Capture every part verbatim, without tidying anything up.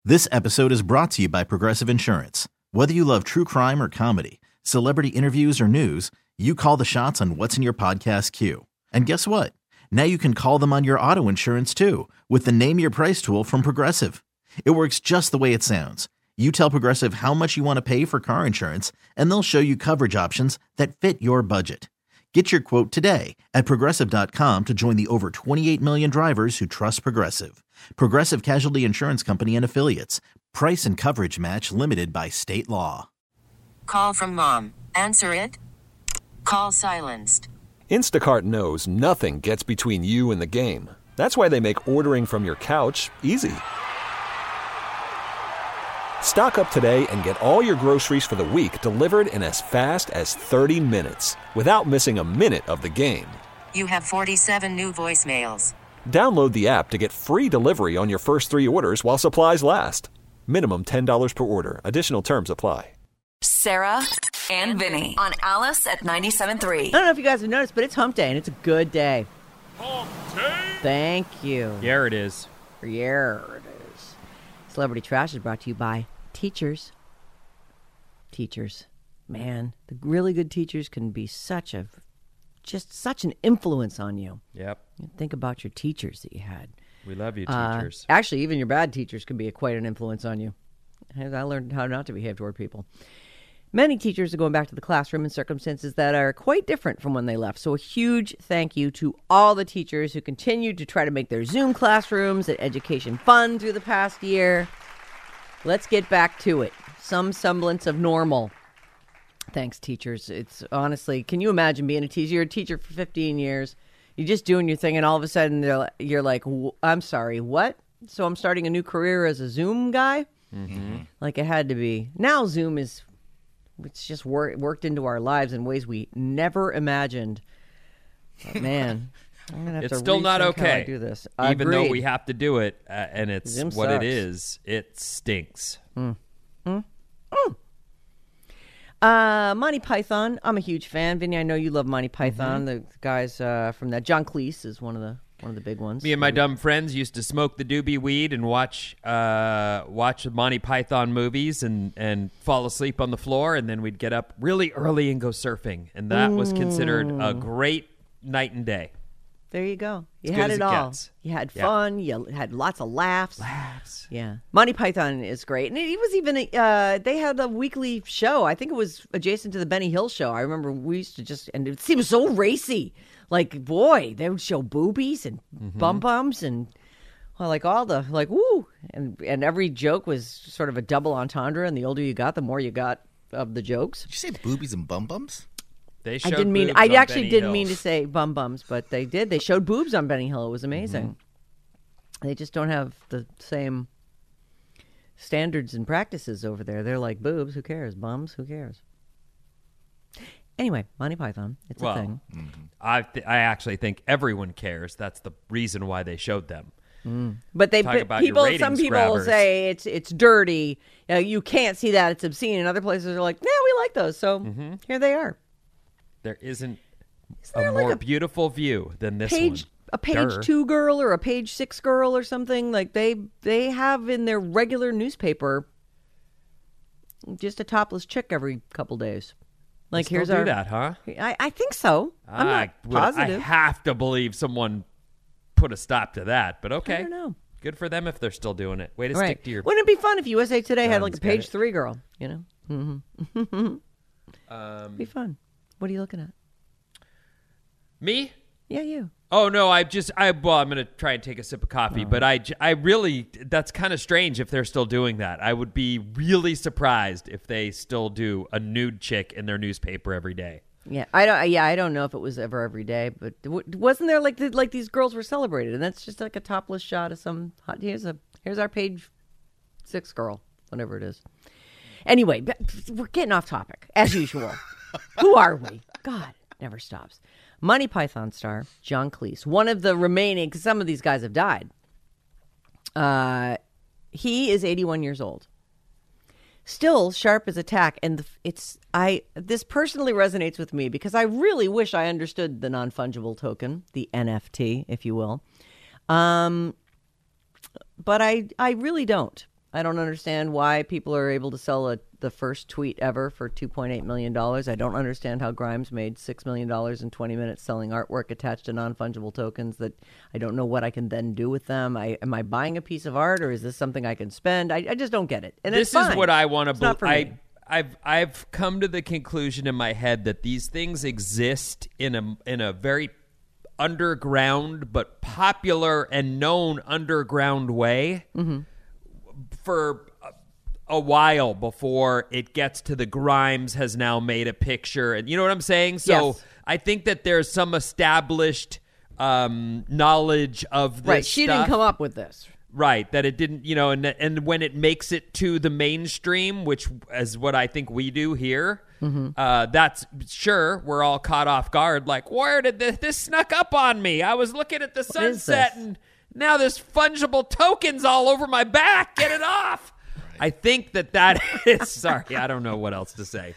This episode is brought to you by Progressive Insurance. Whether you love true crime or comedy, celebrity interviews or news, you call the shots on what's in your podcast queue. And guess what? Now you can call them on your auto insurance too with the Name Your Price tool from Progressive. It works just the way it sounds. You tell Progressive how much you want to pay for car insurance, and they'll show you coverage options that fit your budget. Get your quote today at Progressive dot com to join the over twenty-eight million drivers who trust Progressive. Progressive Casualty Insurance Company and Affiliates. Price and coverage match limited by state law. Call from mom. Answer it. Call silenced. Instacart knows nothing gets between you and the game. That's why they make ordering from your couch easy. Stock up today and get all your groceries for the week delivered in as fast as thirty minutes without missing a minute of the game. You have forty-seven new voicemails. Download the app to get free delivery on your first three orders while supplies last. Minimum ten dollars per order. Additional terms apply. Sarah and Vinny on Alice at ninety-seven point three. I don't know if you guys have noticed, but it's hump day, and it's a good day. Hump day? Thank you. Yeah, it is. Yeah, it is. Celebrity Trash is brought to you by teachers. Teachers. Man, the really good teachers can be such a, just such an influence on you. Yep. Think about your teachers that you had. We love you, Uh, teachers. actually, even your bad teachers can be a, quite an influence on you. I learned how not to behave toward people. Many teachers are going back to the classroom in circumstances that are quite different from when they left. So a huge thank you to all the teachers who continued to try to make their Zoom classrooms and education fun through the past year. Let's get back to it. Some semblance of normal. Thanks, teachers. It's honestly, can you imagine being a teacher? You're a teacher for fifteen years. You're just doing your thing, and all of a sudden they're, you're like, I'm sorry, what? So I'm starting a new career as a Zoom guy? Mm-hmm. Like it had to be. Now Zoom is, it's just wor- worked into our lives in ways we never imagined. But man, I'm gonna have it's to still not rethink how I okay. do this. Even though Agreed. we have to do it, uh, and it's Zoom what sucks. it is, it stinks. Mm. Mm. Mm. Uh, Monty Python. I'm a huge fan. Vinny, I know you love Monty Python. Mm-hmm. The guys uh, from that. John Cleese is one of the one of the big ones. Me and my dumb friends used to smoke the doobie weed and watch uh, watch Monty Python movies and, and fall asleep on the floor, and then we'd get up really early and go surfing, and that was considered a great night and day. There you go. You As had good as it it all. gets. You had Yeah. fun. You had lots of laughs. Laughs. Yeah. Monty Python is great. And it was even, a, uh, they had a weekly show. I think it was adjacent to the Benny Hill show. I remember we used to just, and it seemed so racy. Like, boy, they would show boobies and Mm-hmm. bum bums and, well, like all the, like, woo. And, and every joke was sort of a double entendre. And the older you got, the more you got of the jokes. Did you say boobies and bum bums? They I showed didn't mean. boobs I on actually Benny didn't Hill. mean to say bum bums, but they did. They showed boobs on Benny Hill. It was amazing. Mm-hmm. They just don't have the same standards and practices over there. They're like boobs. Who cares? Bums. Who cares? Anyway, Monty Python. It's Well, a thing. I th- I actually think everyone cares. That's the reason why they showed them. But they Talk but about your people. Some ratings people grabbers. say it's it's dirty. You know, you can't see that. It's obscene. And other places are like, yeah, we like those. So Mm-hmm. here they are. There isn't there a like more a beautiful view than this page one. a page Durr. two girl or a page six girl or something like they they have in their regular newspaper just a topless chick every couple days. Like Still here's do our that, huh? I, I think so. I'm not I would- I positive. have to believe someone put a stop to that, but okay. I don't know. Good for them if they're still doing it. Way to Right. stick to your. Wouldn't it be fun if U S A Today had like a Guns, get page it? three girl? You know, mm-hmm. Um, be fun. What are you looking at? me? Yeah, you. Oh no, I just I well, I'm gonna try and take a sip of coffee, but I j- I really that's kind of strange if they're still doing that. I would be really surprised if they still do a nude chick in their newspaper every day. Yeah, I don't. Yeah, I don't know if it was ever every day, but w- wasn't there like the, like these girls were celebrated, and that's just like a topless shot of some. Hot, here's a here's our page six girl, whatever it is. Anyway, but we're getting off topic as usual. Who are we? God, it never stops. Monty Python star John Cleese, one of the remaining, because some of these guys have died. Uh, he is eighty-one years old. Still sharp as a tack, and the, it's I. This personally resonates with me because I really wish I understood the non-fungible token, the N F T, if you will. Um, but I I really don't. I don't understand why people are able to sell a, the first tweet ever for two point eight million dollars. I don't understand how Grimes made six million dollars in twenty minutes selling artwork attached to non-fungible tokens that I don't know what I can then do with them. I, am I buying a piece of art, or is this something I can spend? I, I just don't get it. And this it's fine. is what I want to believe. I, I've I've come to the conclusion in my head that these things exist in a in a very underground but popular and known underground way mm-hmm. for a while before it gets to the Grimes has now made a picture, and you know what I'm saying? So yes. I think that there's some established um, knowledge of this Right, she stuff. didn't come up with this. Right, that it didn't, you know, and and when it makes it to the mainstream, which is what I think we do here, mm-hmm. uh, that's sure we're all caught off guard. Like, where did this, this snuck up on me? I was looking at the sunset, and now there's fungible tokens all over my back. Get it off! I think that that is sorry. I don't know what else to say.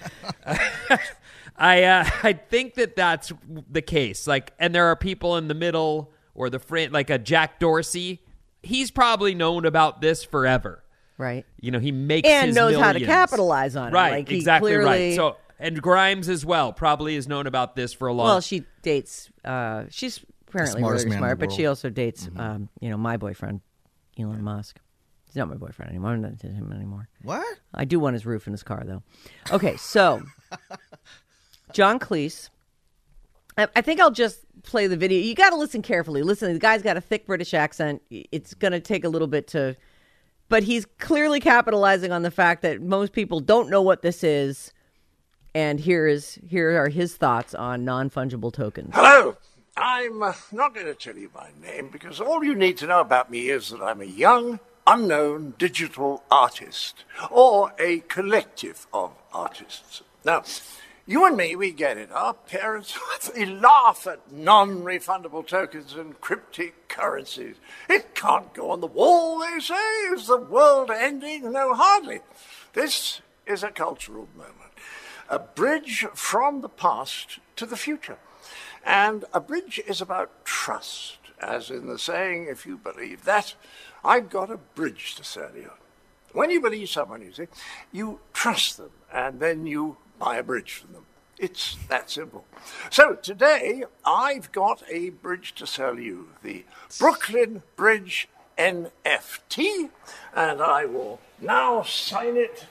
I uh, I think that that's the case. Like, and there are people in the middle or the front, like a Jack Dorsey. He's probably known about this forever. Right. You know, he makes and his knows millions. how to capitalize on it. Right, like he exactly clearly... right. So, and Grimes as well probably has known about this for a long. Well, she dates. Uh, she's apparently Smartest really man in smart, the but she world. also dates. Mm-hmm. Um, you know, my boyfriend, Elon Musk. He's not my boyfriend anymore. I'm not into him anymore. What? I do want his roof in his car, though. Okay, so John Cleese. I, I think I'll just play the video. You got to listen carefully. Listen, the guy's got a thick British accent. It's going to take a little bit to, but he's clearly capitalizing on the fact that most people don't know what this is. And here is here are his thoughts on non-fungible tokens. Hello. I'm uh, not going to tell you my name because all you need to know about me is that I'm a young, unknown digital artist or a collective of artists. Now, you and me, we get it. Our parents, they laugh at non-refundable tokens and cryptic currencies. It can't go on the wall, they say. Is the world ending? No, hardly. This is a cultural moment. A bridge from the past to the future. And a bridge is about trust. As in the saying, if you believe that, I've got a bridge to sell you. When you believe someone, you see, you trust them, and then you buy a bridge from them. It's that simple. So today, I've got a bridge to sell you, the Brooklyn Bridge N F T, and I will now sign it.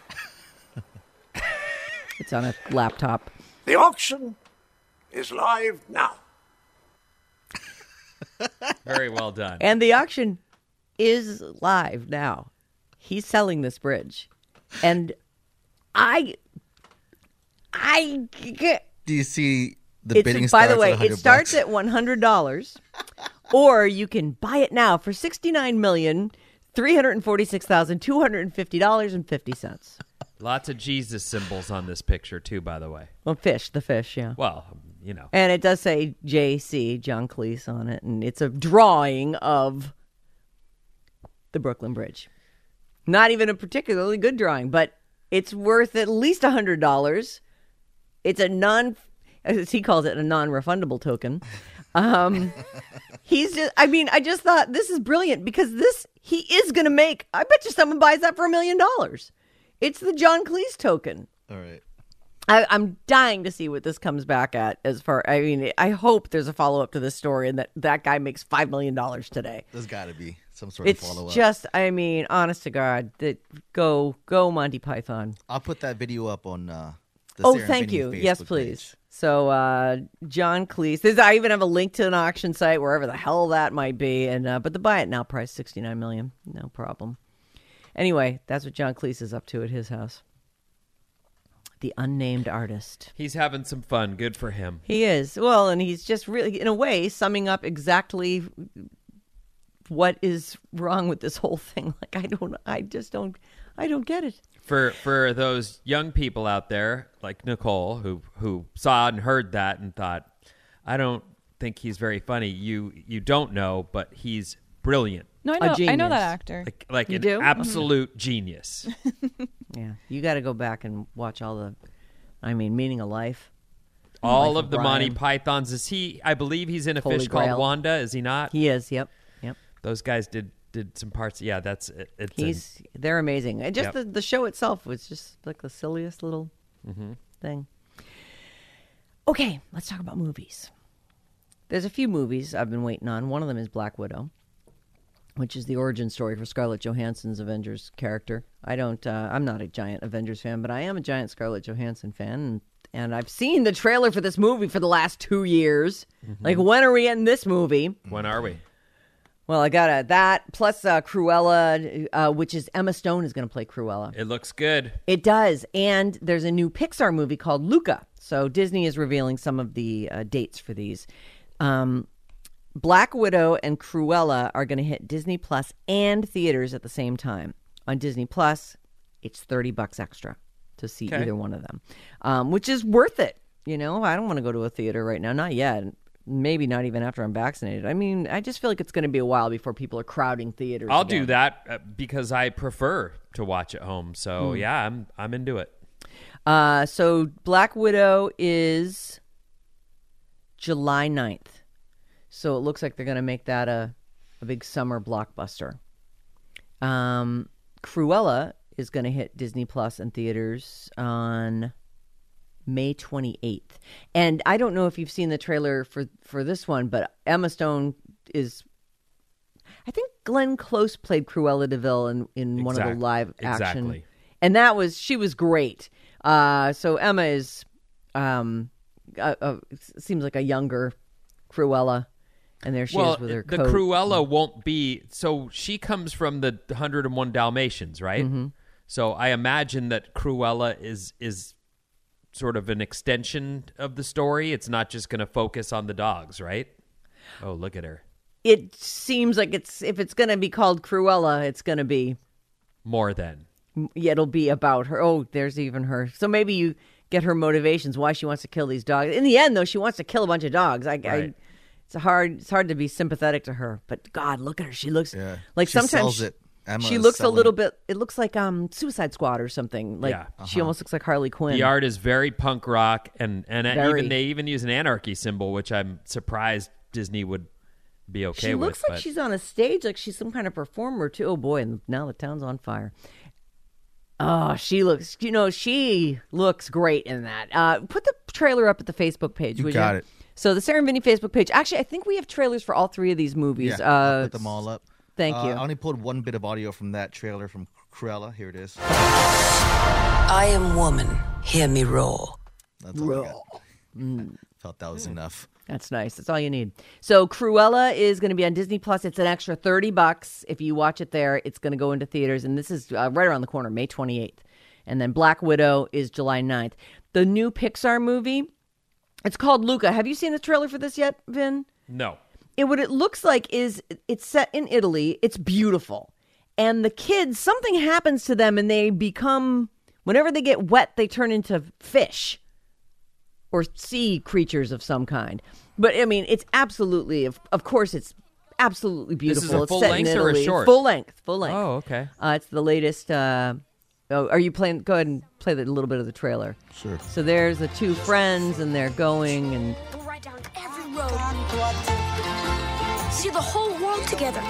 It's on a laptop. The auction is live now. Very well done. And the auction is live now. He's selling this bridge. And I... I get... Do you see the it's, bidding by starts the way, at it starts bucks? at one hundred dollars, or you can buy it now for sixty-nine million three hundred forty-six thousand two hundred fifty dollars and fifty cents. Lots of Jesus symbols on this picture, too, by the way. Well, fish, the fish, yeah. Well, you know. And it does say J C, John Cleese, on it, and it's a drawing of the Brooklyn Bridge. Not even a particularly good drawing, but it's worth at least one hundred dollars. It's a non, as he calls it, a non-refundable token. Um, he's just, I mean, I just thought this is brilliant because this, he is going to make, I bet you someone buys that for a million dollars. It's the John Cleese token. All right. I, I'm dying to see what this comes back at as far, I mean, I hope there's a follow-up to this story and that that guy makes five million dollars today. There's got to be some sort It's of follow-up. just, I mean, honest to God, that go, go Monty Python. I'll put that video up on uh, the Oh, Sarah thank Vinny you. Facebook Yes, page. please. So, uh, John Cleese. There's, I even have a link to an auction site, wherever the hell that might be. And uh, but the buy it now price sixty-nine million dollars. No problem. Anyway, that's what John Cleese is up to at his house. The unnamed artist. He's having some fun. Good for him. He is. Well, and he's just really, in a way, summing up exactly what is wrong with this whole thing. Like, I don't, I just don't, I don't get it. For for those young people out there, like Nicole, who who saw and heard that and thought, I don't think he's very funny. You you don't know, but he's brilliant. No, I A know. I know genius. that actor. Like, like You an do? absolute genius. Yeah, you got to go back and watch all the, I mean, Meaning of Life. All Life of the Monty Brian. Pythons. Is he? I believe he's in a Holy fish Grail. called Wanda. Is he not? He is. Yep. Yep. Those guys did did some parts. Yeah, that's it. It's He's they're amazing. And just Yep. the, the show itself was just like the silliest little Mm-hmm. thing. Okay, let's talk about movies. There's a few movies I've been waiting on. One of them is Black Widow, which is the origin story for Scarlett Johansson's Avengers character. I don't. Uh, I'm not a giant Avengers fan, but I am a giant Scarlett Johansson fan, and, and I've seen the trailer for this movie for the last two years. Mm-hmm. Like, when are we getting this movie? when are we? Well, I got uh, that plus uh, Cruella, uh, which is Emma Stone is going to play Cruella. It looks good. It does. And there's a new Pixar movie called Luca. So Disney is revealing some of the uh, dates for these. Um, Black Widow and Cruella are going to hit Disney Plus and theaters at the same time. On Disney Plus, it's thirty bucks extra to see Okay. either one of them, um, which is worth it. You know, I don't want to go to a theater right now. Not yet. Maybe not even after I'm vaccinated. I mean, I just feel like it's going to be a while before people are crowding theaters. I'll again. do that uh, because I prefer to watch at home. So yeah, I'm I'm into it. Uh, so Black Widow is July ninth. So it looks like they're going to make that a, a big summer blockbuster. Um, Cruella is going to hit Disney Plus and theaters on May twenty-eighth. And I don't know if you've seen the trailer for, for this one, but Emma Stone is... I think Glenn Close played Cruella DeVille in, in one of Exact- the live action. exactly. And that was... She was great. Uh, so Emma is... Um, uh, uh, seems like a younger Cruella. And there she well, is with her the coat. Cruella won't be. So she comes from the one hundred one Dalmatians, right? Mm-hmm. So I imagine that Cruella is is sort of an extension of the story. It's not just going to focus on the dogs, right? Oh, look at her. It seems like it's... If it's going to be called Cruella, it's going to be... More than. Yeah, it'll be about her. Oh, there's even her. So maybe you get her motivations why she wants to kill these dogs. In the end, though, she wants to kill a bunch of dogs. I, I Right. it's hard. It's hard to be sympathetic to her. But God, look at her. She looks Yeah. like She sometimes sells she, it. Emma she is looks a selling little it. bit. It looks like um Suicide Squad or something. Like Yeah. she almost looks like Harley Quinn. The art is very punk rock, and and Very. even they even use an anarchy symbol, which I'm surprised Disney would be okay she with. looks like but- she's on a stage, like she's some kind of performer too. Oh boy, and now the town's on fire. Oh, she looks, you know, she looks great in that. Uh, put the trailer up at the Facebook page, You would got you? it. So the Sarah and Vinny Facebook page. Actually, I think we have trailers for all three of these movies. Yeah, uh, I'll put them all up. Thank Uh, you. I only pulled one bit of audio from that trailer from Cruella. Here it is. I am woman. Hear me roar. That's all I got. Felt that was enough. That's nice. That's all you need. So Cruella is going to be on Disney Plus. It's an extra thirty bucks. If you watch it there, it's going to go into theaters. And this is uh, right around the corner, May twenty-eighth. And then Black Widow is July ninth. The new Pixar movie, it's called Luca. Have you seen the trailer for this yet, Vin? no. It, what it looks like is it's set in Italy. It's beautiful. And the kids, something happens to them and they become, whenever they get wet, they turn into fish or sea creatures of some kind. But I mean, it's absolutely, of, of course, it's absolutely beautiful. is a It's full set length in or a Italy. short? Full length, full length. Oh, okay. Uh, it's the latest. Uh, oh, are you playing? Go ahead and play the, a little bit of the trailer. Sure. So there's the two friends and they're going and Go right down every road. See the whole world together.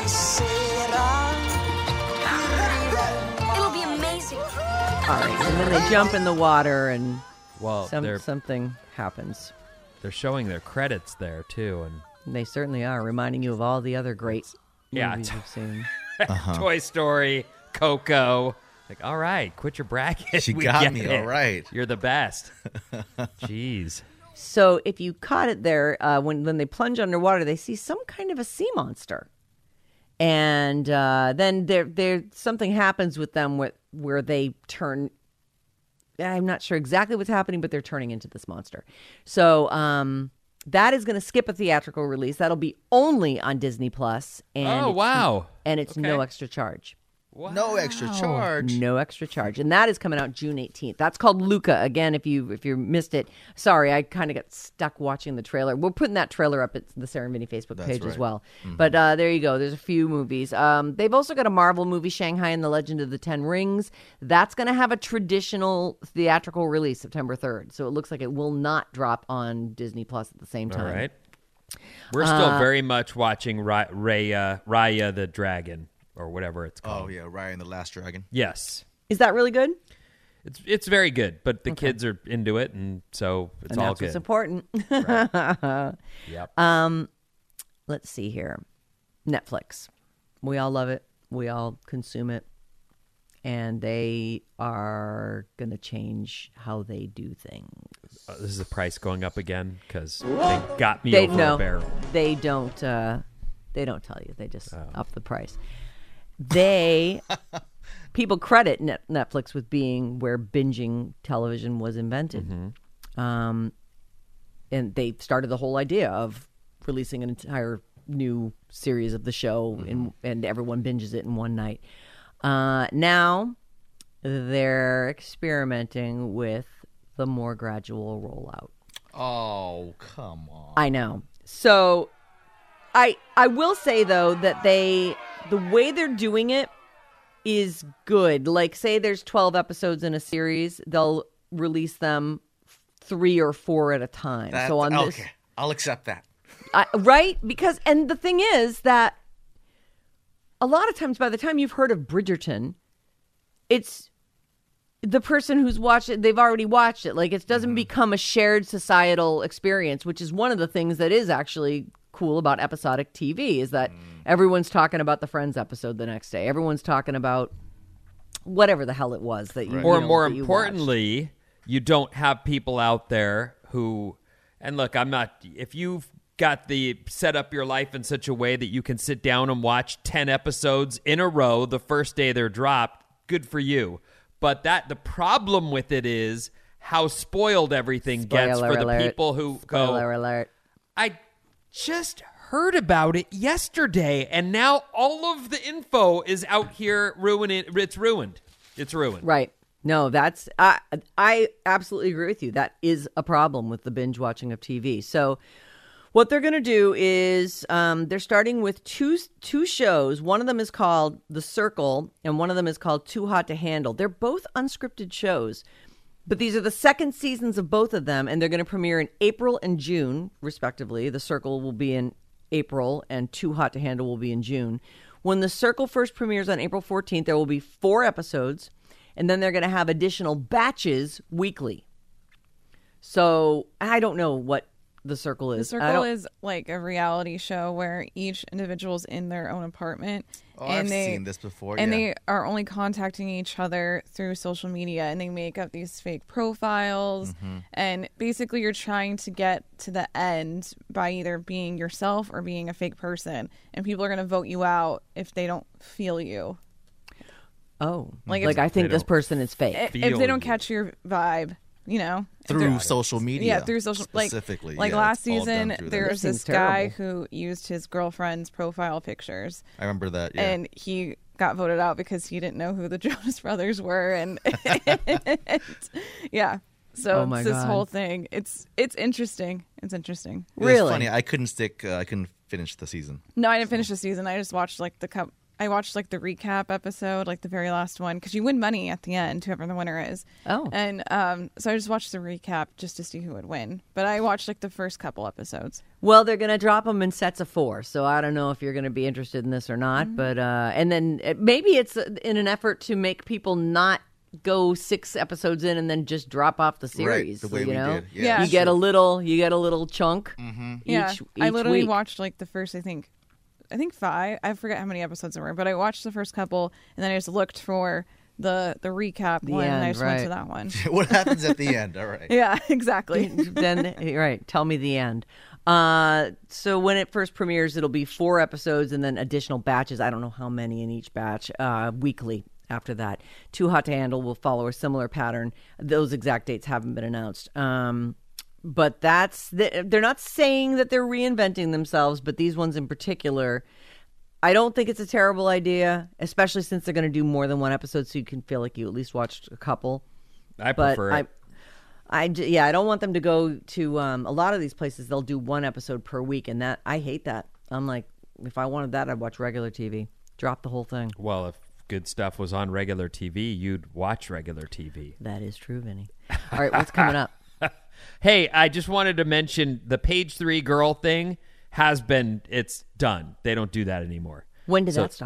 It'll be amazing. all right. And then they jump in the water and Well, some, they're something happens. they're showing their credits there too, and They certainly are, reminding you of all the other great Yeah, movies t- you've seen. Toy Story, Coco. Like, all right, quit your bracket. She We got get me, it. all right. You're the best. Jeez. So if you caught it there, uh, when when they plunge underwater, they see some kind of a sea monster, and uh, then there there something happens with them where where they turn. I'm not sure exactly what's happening, but they're turning into this monster. So um, that is going to skip a theatrical release. That'll be only on Disney Plus. And Oh, it's- wow. And it's no Okay. extra charge. No extra charge. No extra charge, and that is coming out June eighteenth. That's called Luca. Again, if you if you missed it, sorry, I kind of got stuck watching the trailer. We're putting that trailer up at the Sarah and Vinny Facebook That's page as right. well. But uh, there you go. There's a few movies. Um, they've also got a Marvel movie, Shanghai and the Legend of the Ten Rings. That's going to have a traditional theatrical release, September third. So it looks like it will not drop on Disney Plus at the same All time. right. We're still very much watching Ra- Raya, Raya the Dragon. or whatever it's called. Oh yeah, Raya and the Last Dragon. Yes. Is that really good? It's it's very good, but the okay. kids are into it, and so it's and all that's good. What's important. Right. Yep. Um, let's see here. Netflix. We all love it. We all consume it. And they are going to change how they do things. Uh, this is the price going up again because they got me they, over no, a barrel. They don't. Uh, they don't tell you. They just oh. up the price. They people credit Net- Netflix with being where binging television was invented, mm-hmm. um, and they started the whole idea of releasing an entire new series of the show, mm-hmm. and and everyone binges it in one night. Uh, now they're experimenting with the more gradual rollout. Oh, come on. I know. So I I will say though that they the way they're doing it is good. Like say there's twelve episodes in a series, they'll release them three or four at a time. That, so on okay. this I'll accept that. I, right? Because and the thing is that a lot of times, by the time you've heard of Bridgerton, it's the person who's watched it, they've already watched it. Like, it doesn't mm-hmm. become a shared societal experience, which is one of the things that is actually cool about episodic T V, is that mm. everyone's talking about the Friends episode the next day. Everyone's talking about whatever the hell it was that you, right. Or you know, more that you importantly, watched. You don't have people out there who, and look, I'm not, if you've got the set up your life in such a way that you can sit down and watch ten episodes in a row the first day they're dropped, good for you. But that the problem with it is how spoiled everything Spoiler gets for alert. the people who Spoiler go, alert. I just heard about it yesterday, and now all of the info is out here ruining it. It's ruined. It's ruined. Right. No, that's I I absolutely agree with you. That is a problem with the binge watching of T V. So what they're going to do is um, they're starting with two two shows. One of them is called The Circle, and one of them is called Too Hot to Handle. They're both unscripted shows, but these are the second seasons of both of them, and they're going to premiere in April and June, respectively. The Circle will be in April, and Too Hot to Handle will be in June. When The Circle first premieres on April fourteenth, there will be four episodes, and then they're going to have additional batches weekly. So I don't know what The Circle is. The Circle is like a reality show where each individual's in their own apartment. Oh, and I've they, seen this before. And yeah. they are only contacting each other through social media, and they make up these fake profiles. Mm-hmm. And basically, you're trying to get to the end by either being yourself or being a fake person. And people are going to vote you out if they don't feel you. Oh, like, like if, I think this person is fake. If, if they don't catch your vibe, you know, through social media. Yeah, through social specifically. Like, like yeah, last season, there was this guy terrible. who used his girlfriend's profile pictures. I remember that. Yeah. And he got voted out because he didn't know who the Jonas Brothers were, and, and yeah. So oh my it's this God. whole thing, it's it's interesting. It's interesting. It was Really funny. I couldn't stick. Uh, I couldn't finish the season. No, I didn't finish the season. I just watched like the cup. I watched like the recap episode, like the very last one, because you win money at the end, whoever the winner is. Oh. And um, so I just watched the recap just to see who would win. But I watched like the first couple episodes. Well, they're going to drop them in sets of four, so I don't know if you're going to be interested in this or not. Mm-hmm. But uh, and then it, maybe it's in an effort to make people not go six episodes in and then just drop off the series. Right, the way you we know, did. Yeah, Yeah. you get a little, you get a little chunk. Mm-hmm. Each, Yeah, each I literally week. watched like the first, I think, I think five. I forget how many episodes there were, but I watched the first couple, and then I just looked for the the recap The one, and I end, just went right. to that one. What happens at the end? All right. Yeah, exactly. Then right, tell me the end. Uh, so when it first premieres, it'll be four episodes and then additional batches. I don't know how many in each batch. Uh, weekly after that. Too Hot to Handle will follow a similar pattern. Those exact dates haven't been announced. Um, but that's the, they're not saying that they're reinventing themselves, but these ones in particular, I don't think it's a terrible idea, especially since they're going to do more than one episode, so you can feel like you at least watched a couple. I But prefer I, it. I, j- yeah, I don't want them to go to um, a lot of these places. They'll do one episode per week, and that I hate that. I'm like, if I wanted that, I'd watch regular T V. Drop the whole thing. Well, if good stuff was on regular T V, you'd watch regular T V. That is true, Vinny. All right, what's coming up? Hey, I just wanted to mention the page three girl thing has been, it's done. They don't do that anymore. When did So, that stop?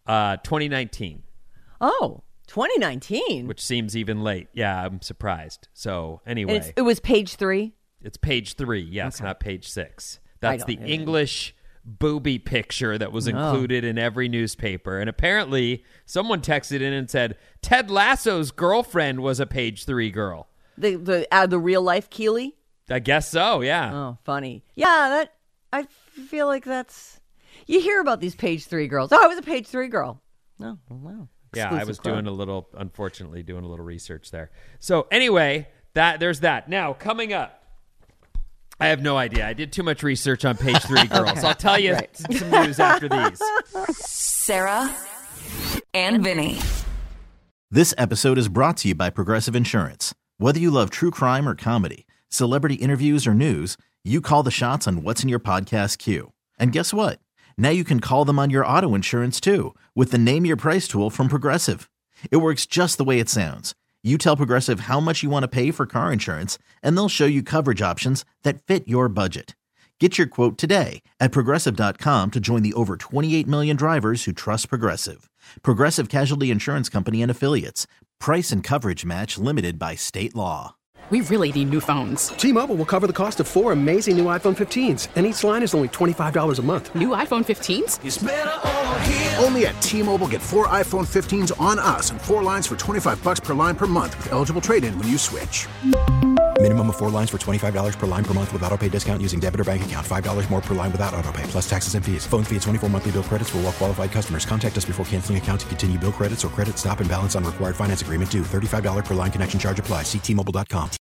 Uh, twenty nineteen. Oh, twenty nineteen. Which seems even late. Yeah, I'm surprised. So anyway. It's, it was page three? It's page three, yes, okay. Not page six. That's the know. English booby picture that was included oh. in every newspaper. And apparently someone texted in and said, Ted Lasso's girlfriend was a page three girl. The the uh, the real life Keely? I guess so, yeah. Oh, funny. Yeah, that I feel like that's... You hear about these page three girls. Oh, I was a page three girl. Oh, wow. Yeah, I was club. doing a little, unfortunately, doing a little research there. So anyway, that there's that. Now, coming up, I have no idea. I did too much research on page three girls. okay. I'll tell you right. some news after these. Sarah and Vinny. This episode is brought to you by Progressive Insurance. Whether you love true crime or comedy, celebrity interviews or news, you call the shots on what's in your podcast queue. And guess what? Now you can call them on your auto insurance too with the Name Your Price tool from Progressive. It works just the way it sounds. You tell Progressive how much you want to pay for car insurance, and they'll show you coverage options that fit your budget. Get your quote today at Progressive dot com to join the over twenty-eight million drivers who trust Progressive. Progressive Casualty Insurance Company and Affiliates. Price and coverage match limited by state law. We really need new phones. T-Mobile will cover the cost of four amazing new iPhone fifteens, and each line is only twenty-five dollars a month. New iPhone fifteens? It's better over here. Only at T-Mobile, get four iPhone fifteens on us and four lines for twenty-five dollars per line per month with eligible trade-in when you switch. Minimum of four lines for twenty-five dollars per line per month with autopay discount using debit or bank account. five dollars more per line without autopay, plus taxes and fees. Phone fee at twenty-four monthly bill credits for well-qualified customers. Contact us before canceling account to continue bill credits or credit stop and balance on required finance agreement due. thirty-five dollars per line connection charge applies. See T Mobile dot com.